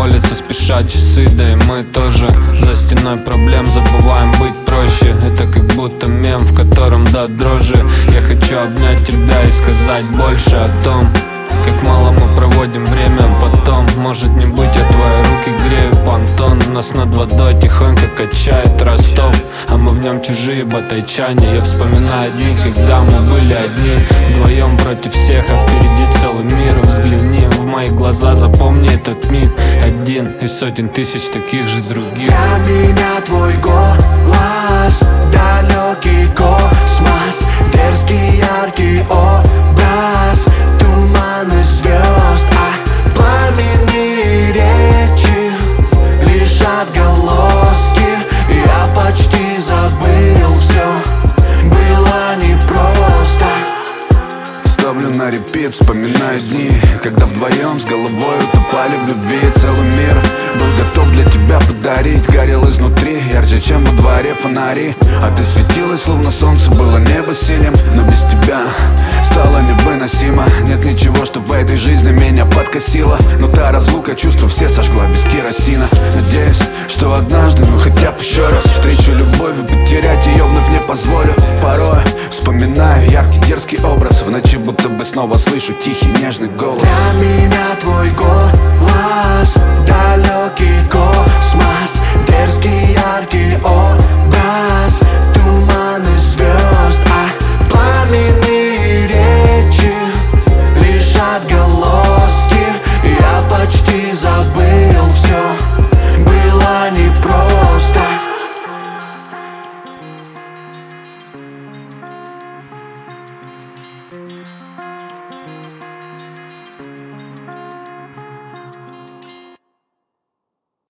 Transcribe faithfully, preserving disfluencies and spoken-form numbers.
колется, спешат часы, да и мы тоже. За стеной проблем забываем быть проще. Это как будто мем, в котором до дрожи. Я хочу обнять тебя и сказать больше о том, как мало мы проводим время. Потом, может не быть, я твои руки грею, понтон. Нас над водой тихонько качает Ростов, а мы в нем чужие батайчане. Я вспоминаю дни, когда мы были одни, вдвоем против всех, а впереди целый мир. Взгляни в мои глаза, запомни этот миг. Один из сотен тысяч таких же других. Для меня твой голос далекий космос, дерзкий яркий образ, туманы звезд, а пламенные речи лежат голоски. Я почти забыл все, было непросто. Ставлю на репит, вспоминаю дни, когда вдвоем с головой утопали в любви. Целый мир был готов для тебя подарить, горел изнутри ярче, чем во дворе фонари. А ты светилась, словно солнце, было небо синим, но без тебя стало невыносимо. Нет ничего, что в этой жизни меня подкосило, но та разлука, чувства все сожгла без керосина. Надеюсь, что однажды, ну хотя бы еще раз встречу любовь, и потерять ее вновь не позволю. Порой вспоминаю яркий дерзкий образ, в ночи будто бы снова слышу тихий нежный голос. Для меня твой голос